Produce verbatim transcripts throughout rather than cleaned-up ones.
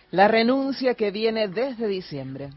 La renuncia que viene desde diciembre.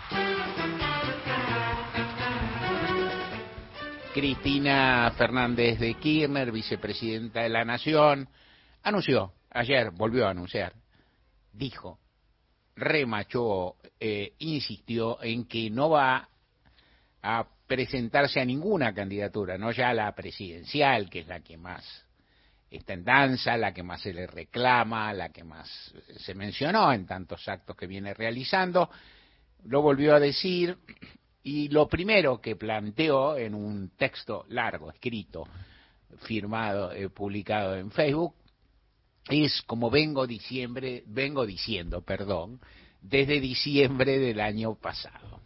Cristina Fernández de Kirchner, vicepresidenta de la Nación, anunció, ayer volvió a anunciar, dijo, remachó, eh, insistió en que no va a presentarse a ninguna candidatura, no ya a la presidencial, que es la que más está en danza, la que más se le reclama, la que más se mencionó en tantos actos que viene realizando, lo volvió a decir, y lo primero que planteó en un texto largo, escrito, firmado, eh, publicado en Facebook, es como vengo diciembre, vengo diciendo, perdón, desde diciembre del año pasado.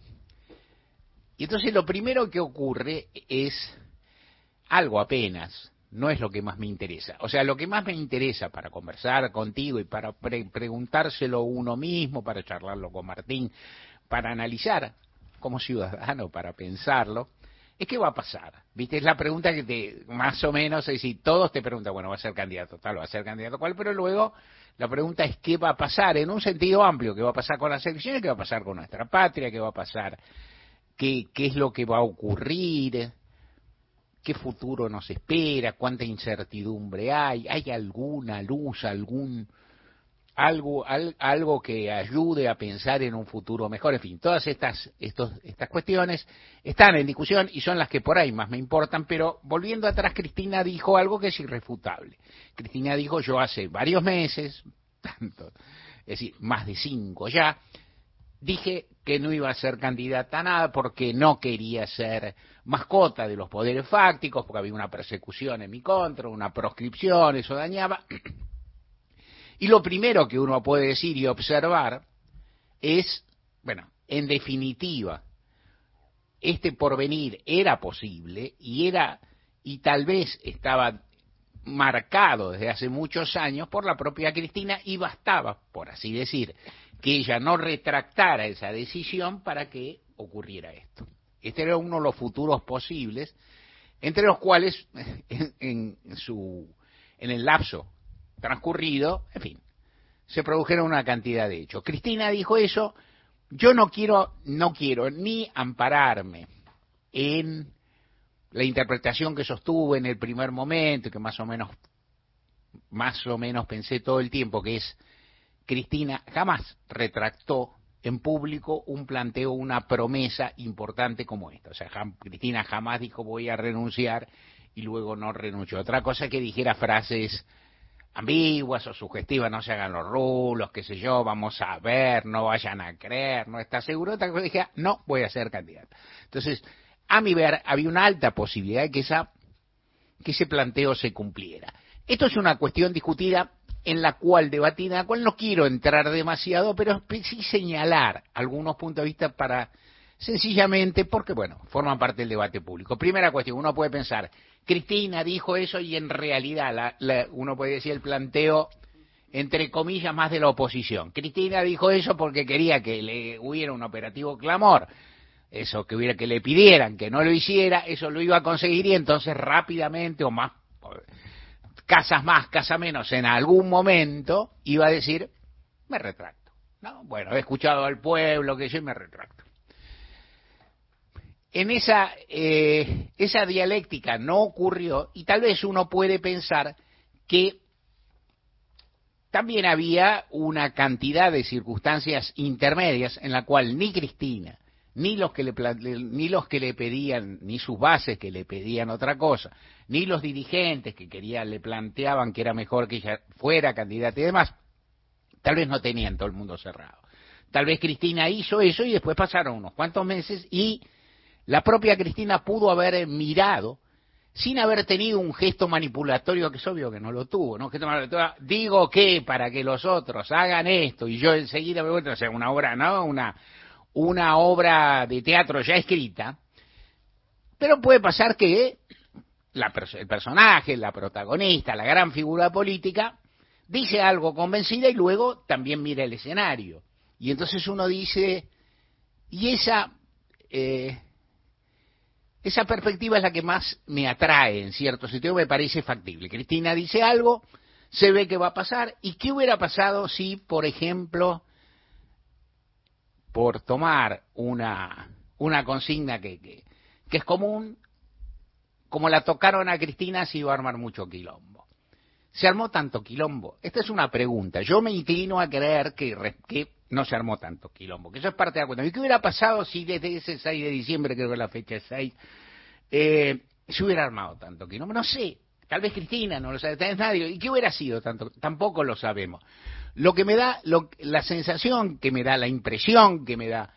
Y entonces lo primero que ocurre es algo apenas, no es lo que más me interesa. O sea, lo que más me interesa para conversar contigo y para pre preguntárselo uno mismo, para charlarlo con Martín, para analizar como ciudadano, para pensarlo, es qué va a pasar. ¿Viste? Es la pregunta que te, más o menos, es decir, todos te preguntan, bueno, va a ser candidato tal, va a ser candidato cual, pero luego la pregunta es qué va a pasar en un sentido amplio, qué va a pasar con las elecciones, qué va a pasar con nuestra patria, qué va a pasar, qué, qué es lo que va a ocurrir, qué futuro nos espera, cuánta incertidumbre hay, hay alguna luz, algún algo al, algo que ayude a pensar en un futuro mejor. En fin, todas estas estos, estas cuestiones están en discusión y son las que por ahí más me importan, pero volviendo atrás, Cristina dijo algo que es irrefutable. Cristina dijo, yo hace varios meses, tanto, es decir, más de cinco ya, dije que no iba a ser candidata a nada porque no quería ser mascota de los poderes fácticos, porque había una persecución en mi contra, una proscripción, eso dañaba. Y lo primero que uno puede decir y observar es, bueno, en definitiva, este porvenir era posible y era, y tal vez estaba marcado desde hace muchos años por la propia Cristina y bastaba, por así decir, que ella no retractara esa decisión para que ocurriera esto. Este era uno de los futuros posibles, entre los cuales, en, en, su, en el lapso transcurrido, en fin, se produjeron una cantidad de hechos. Cristina dijo eso, yo no quiero, no quiero ni ampararme en la interpretación que sostuve en el primer momento, que más o menos, más o menos pensé todo el tiempo, que es Cristina jamás retractó en público un planteo, una promesa importante como esta. O sea, jam, Cristina jamás dijo voy a renunciar y luego no renunció. Otra cosa es que dijera frases ambiguas o sugestivas, no se hagan los rulos, qué sé yo, vamos a ver, no vayan a creer, no está seguro. Otra cosa dije, no, voy a ser candidata. Entonces, a mi ver, había una alta posibilidad de que, esa, que ese planteo se cumpliera. Esto es una cuestión discutida en la cual debatida, en la cual no quiero entrar demasiado, pero sí señalar algunos puntos de vista para, sencillamente, porque, bueno, forman parte del debate público. Primera cuestión, uno puede pensar, Cristina dijo eso y en realidad la, la, uno puede decir el planteo, entre comillas, más de la oposición. Cristina dijo eso porque quería que le hubiera un operativo clamor, eso que hubiera que le pidieran que no lo hiciera, eso lo iba a conseguir y entonces rápidamente o más, casas más, casas menos, en algún momento iba a decir, me retracto. ¿No? Bueno, he escuchado al pueblo que yo me retracto. En esa, eh, esa dialéctica no ocurrió y tal vez uno puede pensar que también había una cantidad de circunstancias intermedias en la cual ni Cristina, ni los que le, ni los que le pedían, ni sus bases que le pedían otra cosa, ni los dirigentes que querían, le planteaban que era mejor que ella fuera candidata y demás, tal vez no tenían todo el mundo cerrado. Tal vez Cristina hizo eso y después pasaron unos cuantos meses y la propia Cristina pudo haber mirado, sin haber tenido un gesto manipulatorio, que es obvio que no lo tuvo, ¿no? Gesto manipulatorio, digo que para que los otros hagan esto y yo enseguida me vuelvo a hacer una obra, ¿no? Una, una obra de teatro ya escrita, pero puede pasar que la, el personaje, la protagonista, la gran figura política, dice algo convencida y luego también mira el escenario. Y entonces uno dice, y esa... Eh, Esa perspectiva es la que más me atrae, en cierto sentido, me parece factible. Cristina dice algo, se ve que va a pasar, ¿y qué hubiera pasado si, por ejemplo, por tomar una, una consigna que, que, que es común, como la tocaron a Cristina, se iba a armar mucho quilombo. ¿Se armó tanto quilombo? Esta es una pregunta. Yo me inclino a creer que, que no se armó tanto quilombo, que eso es parte de la cuestión. ¿Y qué hubiera pasado si desde ese seis de diciembre, creo que la fecha es seis, eh, se hubiera armado tanto quilombo? No sé. Tal vez Cristina, no lo sabe, tal vez nadie. ¿Y qué hubiera sido tanto? Tampoco lo sabemos. Lo que me da, lo, la sensación que me da, la impresión que me da,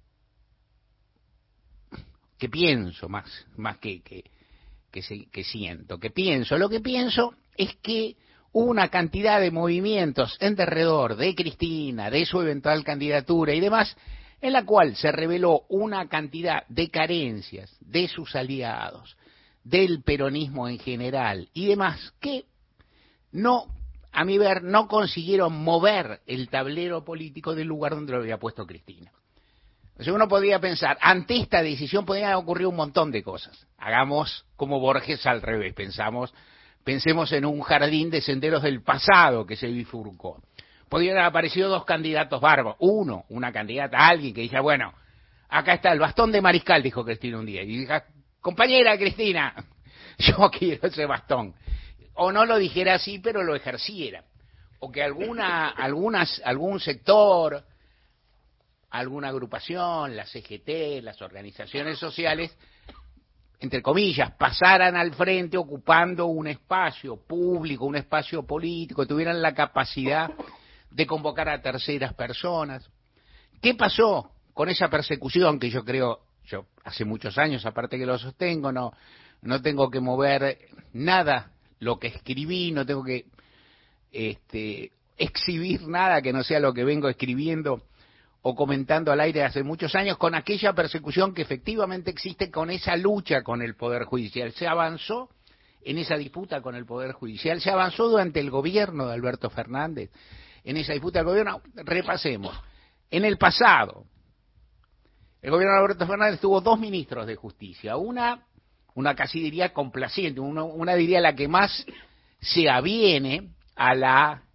que pienso más, más que, que, que, se, que siento, que pienso, lo que pienso es que hubo una cantidad de movimientos en derredor de Cristina, de su eventual candidatura y demás, en la cual se reveló una cantidad de carencias de sus aliados, del peronismo en general y demás, que no, a mi ver, no consiguieron mover el tablero político del lugar donde lo había puesto Cristina. O sea, uno podría pensar, ante esta decisión podrían ocurrir un montón de cosas. Hagamos como Borges al revés, pensamos, pensemos en un jardín de senderos del pasado que se bifurcó. Podrían haber aparecido dos candidatos bárbaros. Uno, una candidata, alguien que dice, bueno, acá está el bastón de mariscal, dijo Cristina un día. Y dijo, compañera Cristina, yo quiero ese bastón. O no lo dijera así, pero lo ejerciera. O que alguna, algunas, algún sector, alguna agrupación, la C G T, las organizaciones sociales, entre comillas, pasaran al frente ocupando un espacio público, un espacio político, tuvieran la capacidad de convocar a terceras personas. ¿Qué pasó con esa persecución que yo creo, yo hace muchos años, aparte que lo sostengo, no, no tengo que mover nada lo que escribí, no tengo que este, exhibir nada que no sea lo que vengo escribiendo o comentando al aire hace muchos años, con aquella persecución que efectivamente existe, con esa lucha con el Poder Judicial. Se avanzó en esa disputa con el Poder Judicial, se avanzó durante el gobierno de Alberto Fernández, en esa disputa del gobierno. Repasemos. En el pasado, el gobierno de Alberto Fernández tuvo dos ministros de Justicia, una, una casi diría complaciente, una, una diría la que más se aviene a la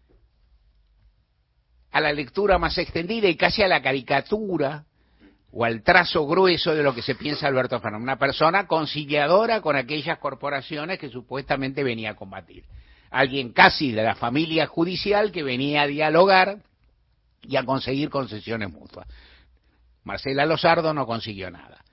a la lectura más extendida y casi a la caricatura o al trazo grueso de lo que se piensa Alberto Fernández, una persona conciliadora con aquellas corporaciones que supuestamente venía a combatir, alguien casi de la familia judicial que venía a dialogar y a conseguir concesiones mutuas. Marcela Lozardo no consiguió nada.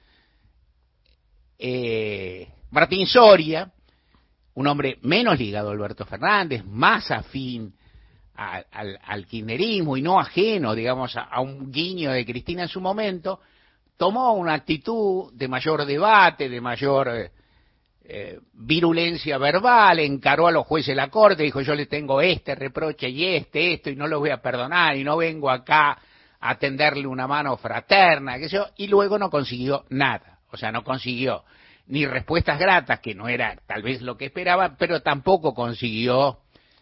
Eh, Martín Soria, un hombre menos ligado a Alberto Fernández, más afín Al, al, al kirchnerismo y no ajeno, digamos, a, a un guiño de Cristina en su momento, tomó una actitud de mayor debate, de mayor eh, eh, virulencia verbal, encaró a los jueces de la Corte, dijo yo le tengo este reproche y este, esto, y no lo voy a perdonar, y no vengo acá a tenderle una mano fraterna, qué sé yo, y luego no consiguió nada, o sea, no consiguió ni respuestas gratas, que no era tal vez lo que esperaba, pero tampoco consiguió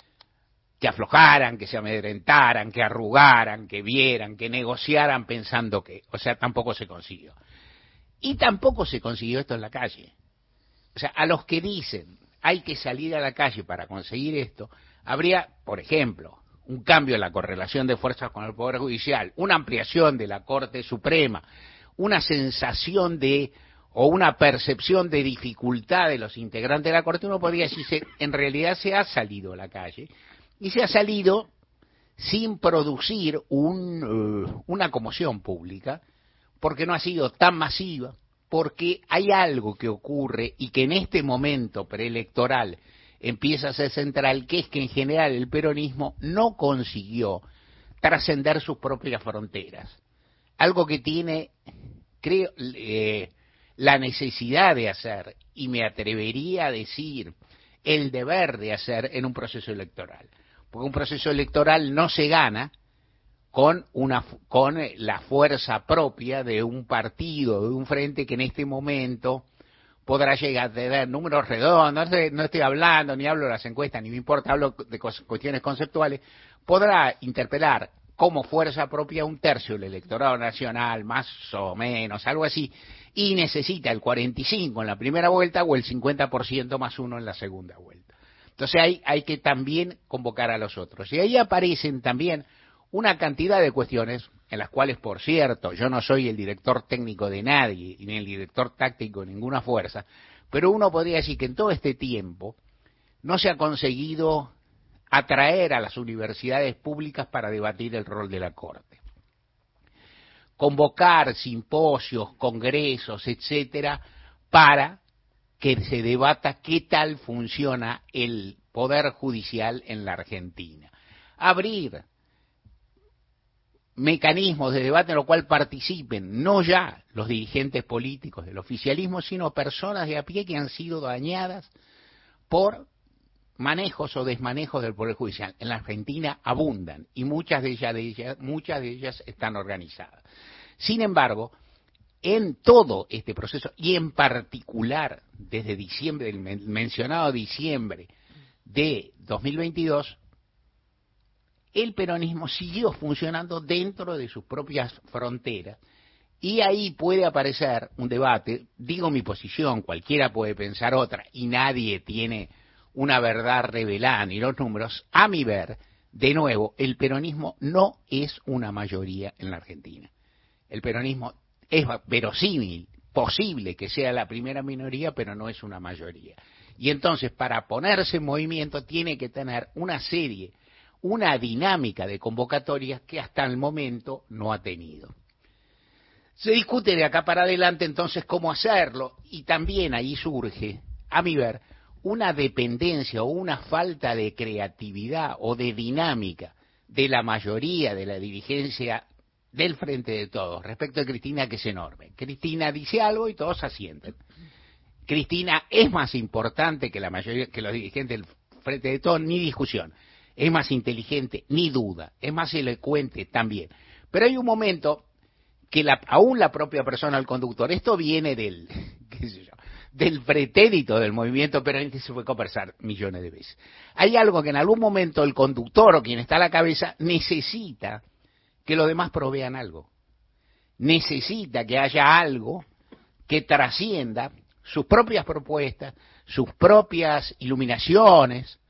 que aflojaran, que se amedrentaran, que arrugaran, que vieran, que negociaran pensando que, o sea, tampoco se consiguió. Y tampoco se consiguió esto en la calle. O sea, a los que dicen hay que salir a la calle para conseguir esto, habría, por ejemplo, un cambio en la correlación de fuerzas con el Poder Judicial, una ampliación de la Corte Suprema, una sensación de, o una percepción de dificultad de los integrantes de la Corte, uno podría decir, en realidad se ha salido a la calle, y se ha salido sin producir un, uh, una conmoción pública, porque no ha sido tan masiva, porque hay algo que ocurre y que en este momento preelectoral empieza a ser central, que es que en general el peronismo no consiguió trascender sus propias fronteras. Algo que tiene, creo, eh, la necesidad de hacer, y me atrevería a decir, el deber de hacer en un proceso electoral. Porque un proceso electoral no se gana con una con la fuerza propia de un partido, de un frente que en este momento podrá llegar a tener números redondos, no estoy, no estoy hablando, ni hablo de las encuestas, ni me importa, hablo de cuestiones conceptuales, podrá interpelar como fuerza propia un tercio del electorado nacional, más o menos, algo así, y necesita el cuarenta y cinco en la primera vuelta o el cincuenta por ciento más uno en la segunda vuelta. Entonces hay, hay que también convocar a los otros. Y ahí aparecen también una cantidad de cuestiones en las cuales, por cierto, yo no soy el director técnico de nadie, ni el director táctico de ninguna fuerza, pero uno podría decir que en todo este tiempo no se ha conseguido atraer a las universidades públicas para debatir el rol de la Corte. Convocar simposios, congresos, etcétera, para que se debata qué tal funciona el Poder Judicial en la Argentina. Abrir mecanismos de debate en los cuales participen no ya los dirigentes políticos del oficialismo, sino personas de a pie que han sido dañadas por manejos o desmanejos del Poder Judicial. En la Argentina abundan y muchas de ellas, de ellas, muchas de ellas están organizadas. Sin embargo, en todo este proceso, y en particular desde diciembre, el mencionado diciembre de dos mil veintidós, el peronismo siguió funcionando dentro de sus propias fronteras, y ahí puede aparecer un debate. Digo mi posición, cualquiera puede pensar otra, y nadie tiene una verdad revelada ni los números. A mi ver, de nuevo, el peronismo no es una mayoría en la Argentina. El peronismo es verosímil, posible que sea la primera minoría, pero no es una mayoría. Y entonces, para ponerse en movimiento, tiene que tener una serie, una dinámica de convocatorias que hasta el momento no ha tenido. Se discute de acá para adelante entonces cómo hacerlo, y también ahí surge, a mi ver, una dependencia o una falta de creatividad o de dinámica de la mayoría de la dirigencia del Frente de Todos respecto a Cristina, que es enorme. Cristina dice algo y todos asienten. Cristina es más importante que la mayoría, que los dirigentes del Frente de Todos, ni discusión. Es más inteligente, ni duda. Es más elocuente también. Pero hay un momento que la, aún la propia persona, el conductor, esto viene del, qué sé yo, del pretérito del movimiento peronista, se fue a conversar millones de veces. Hay algo que en algún momento el conductor o quien está a la cabeza necesita que los demás provean algo. Necesita que haya algo que trascienda sus propias propuestas, sus propias iluminaciones,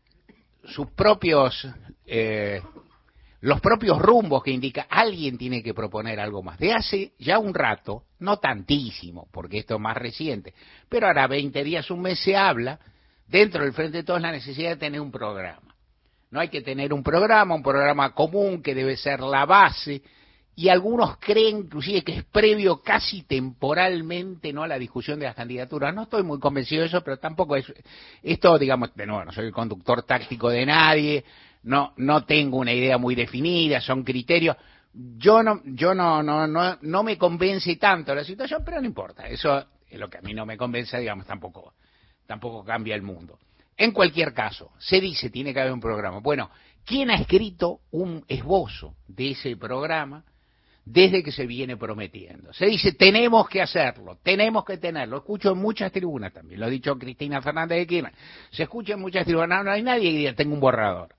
sus propios, eh, los propios rumbos que indica. Alguien tiene que proponer algo más. De hace ya un rato, no tantísimo, porque esto es más reciente, pero ahora veinte días, un mes se habla, dentro del Frente de Todos, la necesidad de tener un programa. No hay que tener un programa, un programa común que debe ser la base, y algunos creen inclusive que es previo casi temporalmente, ¿no?, a la discusión de las candidaturas. No estoy muy convencido de eso, pero tampoco es esto, digamos, de nuevo, no soy el conductor táctico de nadie, no no tengo una idea muy definida, son criterios. Yo no yo no no no no me convence tanto la situación, pero no importa. Eso es lo que a mí no me convence, digamos, tampoco tampoco cambia el mundo. En cualquier caso, se dice tiene que haber un programa. Bueno, ¿quién ha escrito un esbozo de ese programa desde que se viene prometiendo? Se dice tenemos que hacerlo, tenemos que tenerlo. Escucho en muchas tribunas también, lo ha dicho Cristina Fernández de Kirchner. Se escucha en muchas tribunas, no hay nadie que diga tengo un borrador,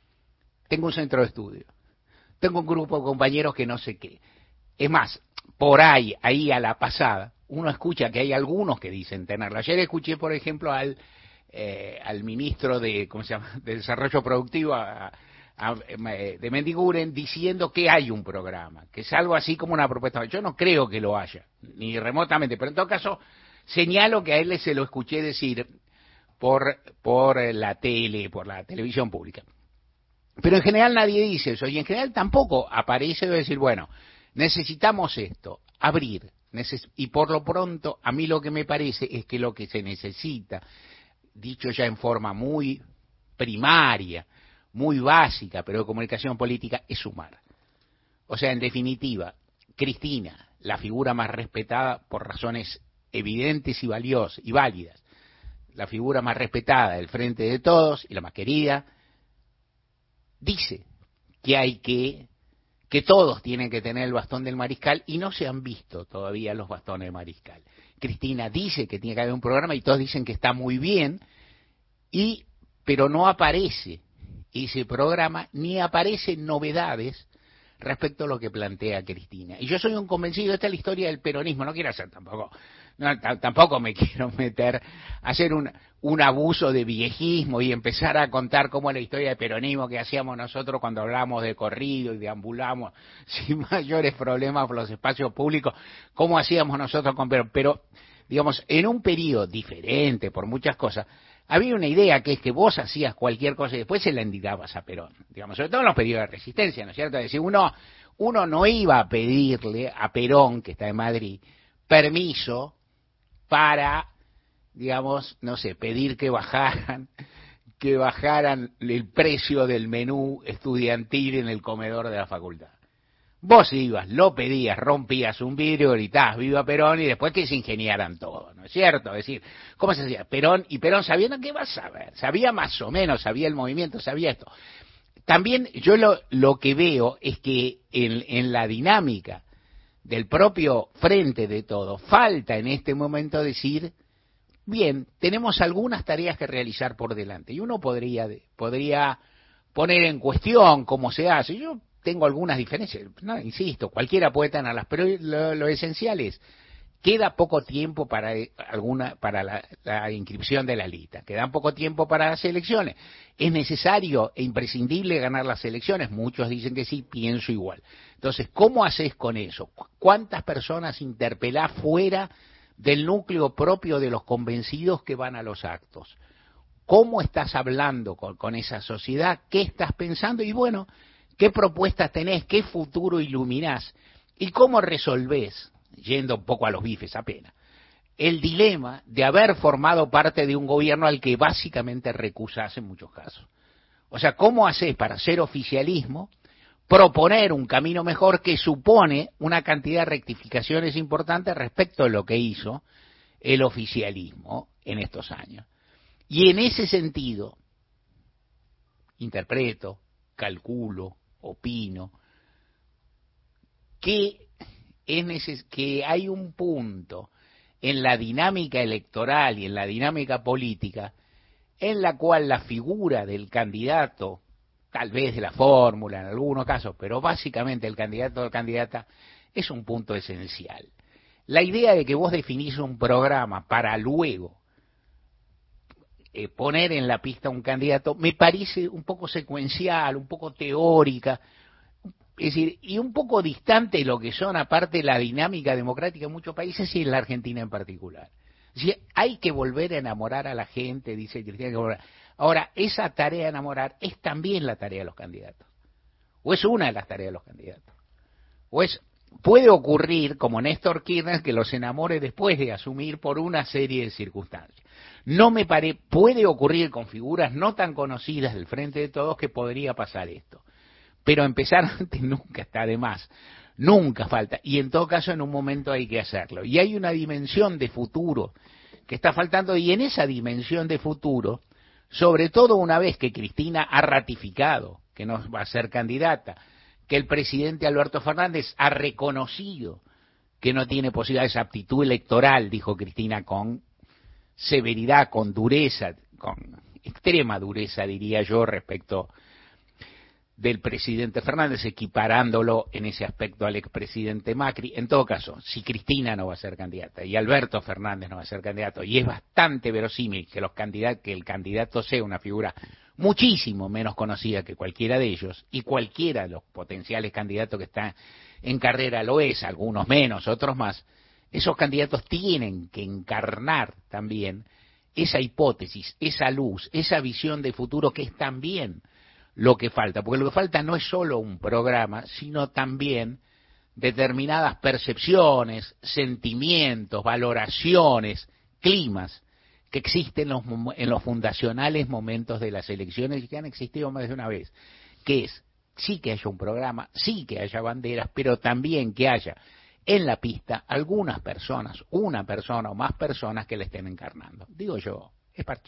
tengo un centro de estudio, tengo un grupo de compañeros que no sé qué. Es más, por ahí, ahí a la pasada, uno escucha que hay algunos que dicen tenerlo. Ayer escuché, por ejemplo, al Eh, al ministro de, ¿cómo se llama?, de Desarrollo Productivo, a, a, de Mendiguren, diciendo que hay un programa, que es algo así como una propuesta. Yo no creo que lo haya, ni remotamente, pero en todo caso señalo que a él se lo escuché decir por, por la tele, por la televisión pública. Pero en general nadie dice eso, y en general tampoco aparece de decir, bueno, necesitamos esto, abrir, neces- y por lo pronto a mí lo que me parece es que lo que se necesita, dicho ya en forma muy primaria, muy básica, pero de comunicación política, es sumar. O sea, en definitiva, Cristina, la figura más respetada por razones evidentes y valiosas y válidas, la figura más respetada del Frente de Todos y la más querida, dice que hay que, que todos tienen que tener el bastón del mariscal, y no se han visto todavía los bastones de mariscal. Cristina dice que tiene que haber un programa y todos dicen que está muy bien, y pero no aparece ese programa ni aparecen novedades respecto a lo que plantea Cristina. Y yo soy un convencido, esta es la historia del peronismo, no quiero hacer tampoco, no, tampoco me quiero meter a hacer un, un abuso de viejismo y empezar a contar cómo la historia de peronismo que hacíamos nosotros cuando hablábamos de corrido y deambulamos sin mayores problemas por los espacios públicos, cómo hacíamos nosotros con Perón. Pero, digamos, en un periodo diferente por muchas cosas, había una idea que es que vos hacías cualquier cosa y después se la endilgabas a Perón, digamos, sobre todo en los periodos de resistencia, ¿no es cierto? Es decir, uno, uno no iba a pedirle a Perón, que está en Madrid, permiso para, digamos, no sé, pedir que bajaran, que bajaran el precio del menú estudiantil en el comedor de la facultad. Vos ibas, lo pedías, rompías un vidrio, gritabas viva Perón y después que se ingeniaran todo, ¿no es cierto? Es decir, ¿cómo se hacía? Perón, y Perón sabiendo qué vas a saber, sabía más o menos, sabía el movimiento, sabía esto. También yo lo, lo que veo es que en, en la dinámica del propio frente de todo, falta en este momento decir, bien, tenemos algunas tareas que realizar por delante, y uno podría, podría poner en cuestión cómo se hace. Yo tengo algunas diferencias, no, insisto, cualquiera puede tenerlas, pero lo, lo esencial es, queda poco tiempo para alguna para la, la inscripción de la lista, queda poco tiempo para las elecciones, es necesario e imprescindible ganar las elecciones, muchos dicen que sí, pienso igual. Entonces, ¿cómo haces con eso? ¿Cuántas personas interpelás fuera del núcleo propio de los convencidos que van a los actos? ¿Cómo estás hablando con, con esa sociedad? ¿Qué estás pensando? Y bueno, ¿qué propuestas tenés? ¿Qué futuro iluminás? ¿Y cómo resolvés, yendo un poco a los bifes apenas, el dilema de haber formado parte de un gobierno al que básicamente recusás en muchos casos? O sea, ¿cómo hacés para ser oficialismo, proponer un camino mejor que supone una cantidad de rectificaciones importantes respecto de lo que hizo el oficialismo en estos años? Y en ese sentido, interpreto, calculo, opino, que, es neces- que hay un punto en la dinámica electoral y en la dinámica política en la cual la figura del candidato, tal vez de la fórmula en algunos casos, pero básicamente el candidato o candidata, es un punto esencial. La idea de que vos definís un programa para luego eh, poner en la pista un candidato me parece un poco secuencial, un poco teórica, es decir, y un poco distante de lo que son aparte la dinámica democrática en muchos países y en la Argentina en particular. Es decir, hay que volver a enamorar a la gente, dice Cristina. Ahora, esa tarea de enamorar es también la tarea de los candidatos, o es una de las tareas de los candidatos, o es, puede ocurrir, como Néstor Kirchner, que los enamore después de asumir por una serie de circunstancias. No me pare, puede ocurrir con figuras no tan conocidas del Frente de Todos que podría pasar esto. Pero empezar antes nunca está de más, nunca falta, y en todo caso en un momento hay que hacerlo. Y hay una dimensión de futuro que está faltando, y en esa dimensión de futuro, sobre todo una vez que Cristina ha ratificado que no va a ser candidata, que el presidente Alberto Fernández ha reconocido que no tiene posibilidad de esa aptitud electoral, dijo Cristina con severidad, con dureza, con extrema dureza, diría yo, respecto del presidente Fernández, equiparándolo en ese aspecto al expresidente Macri. En todo caso, si Cristina no va a ser candidata y Alberto Fernández no va a ser candidato, y es bastante verosímil que los candidatos, que el candidato sea una figura muchísimo menos conocida que cualquiera de ellos, y cualquiera de los potenciales candidatos que están en carrera lo es, algunos menos, otros más, esos candidatos tienen que encarnar también esa hipótesis, esa luz, esa visión de futuro que es también lo que falta, porque lo que falta no es solo un programa, sino también determinadas percepciones, sentimientos, valoraciones, climas que existen en los, en los fundacionales momentos de las elecciones y que han existido más de una vez, que es, sí que haya un programa, sí que haya banderas, pero también que haya en la pista algunas personas, una persona o más personas que la estén encarnando. Digo yo, es parche.